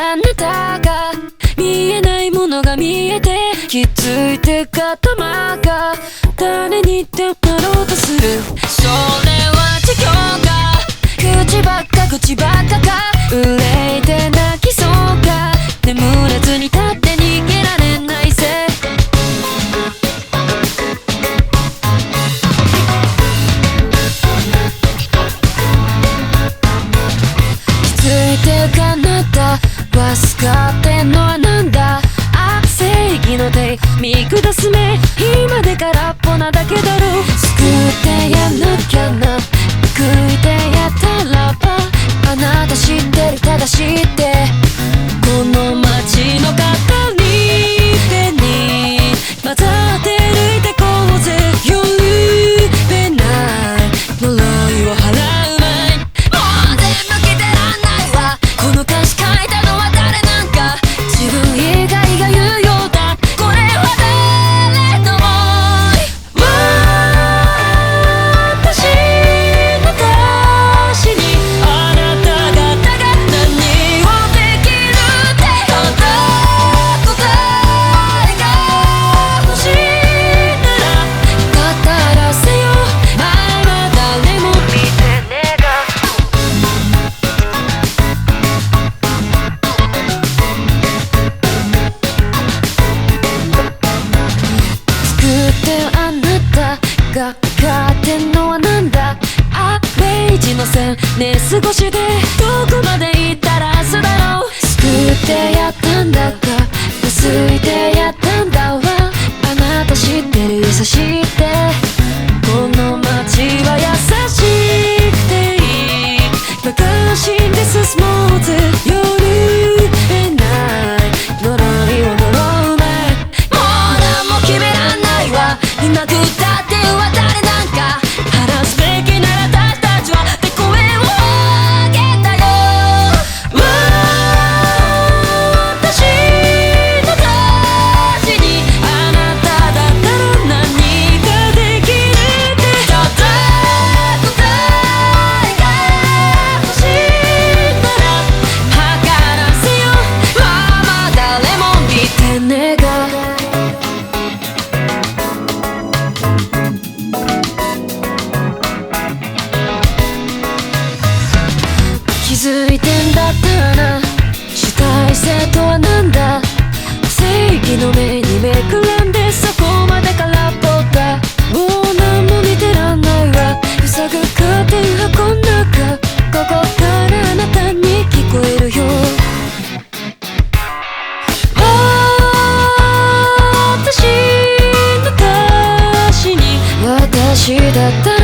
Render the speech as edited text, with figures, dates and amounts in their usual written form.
あなたが見えないものが見えて気づいて頭が誰にでもなろうとする。それは授業が口ばっかが憂いて泣きそうが眠れずに立って逃げられないぜ。気づいてかなたはすがってんのはなんだ。正義の手見下す目今で空っぽなだけだろう。救ってやなきゃな報いてやったらばあなた知ってるただ知ってこの街の片に手に混ざって歩いてこうぜ。許せない呪いを払う前もう全部聞いてらんないわ。この歌詞書いたのは誰なんか自分以外が言うようだ。これは誰の想い私の歌詞にあなた方が何をできるってほど答えが欲しいなら語らせよ前は誰も見てねえが。作ってあなたがかってんのはなんだ。アベイジの線ね過ごしでどこまで行ったら明日だろう。救ってやったんだかすいてやったんだわあなた知ってる優しいってこの街は優しくていいバカしんで進もうぜ。許せない呪いを呪う前もう何も決めらんないわ。今食ったっては誰なんか話すべきなら私たちはって声を上げたよ。私の歌詞にあなただったら何ができるってただ答えが欲しいなら測らせよまま誰も見てねえが。気づいてんだったな主体性とはなんだ。正義の目にめくらんでそこまで空っぽだ。もう何も見てらんないわ。塞ぐカーテン箱ん中ここからあなたに聞こえるよ。私の歌詞に私だった